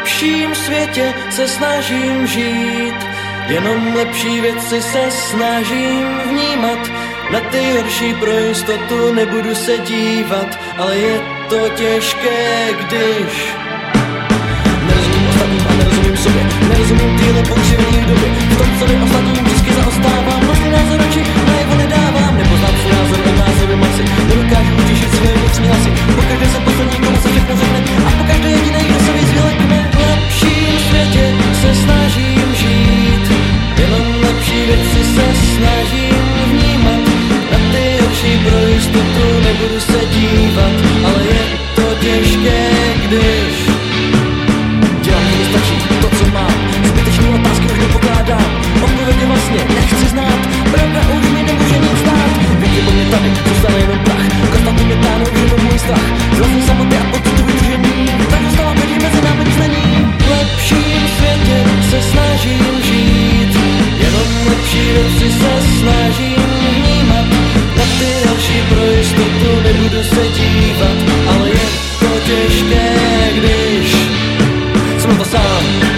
lepším světě se snažím žít, jenom lepší věci se snažím vnímat. Na ty horší pro jistotu nebudu se dívat, ale je to těžké, když nerozumím ostatním a nerozumím sobě, nerozumím týhle pokřivený v době. V tom, co vy ostatním vždycky zaostávám, vlastní názor oči najevo nedávám, nepoznám svůj názor a názory masy, nedokážu utišit svoje vnitřní hlasy. Pokaždé jsem poslední, komu se všechno řekne, a pokaždé jedinej, kdo se víc vylekne. V lepším světě se snažím žít, jenom lepší věci se snažím vnímat. Na ty horší pro jistotu nebudu se dívat, ale je to těžké, když dělám, mi stačí to, co mám. Zbytečný otázky už nepokládám, odpověď vlastně nechci znát. Pravda už mi nemůže nic dát. Víte po mě tady, zůstane jenom prach. Konstantně mě táhnou jenom můj strach. Z vlastní samoty a pocitu vytržení, tak zůstávám lidi, mezi námi nic není. V lepším světě se snažím žít, jenom lepší věci se snažím vnímat. Na ty další pro jistotu nebudu se dívat, ale je to těžké, když jsem to sám.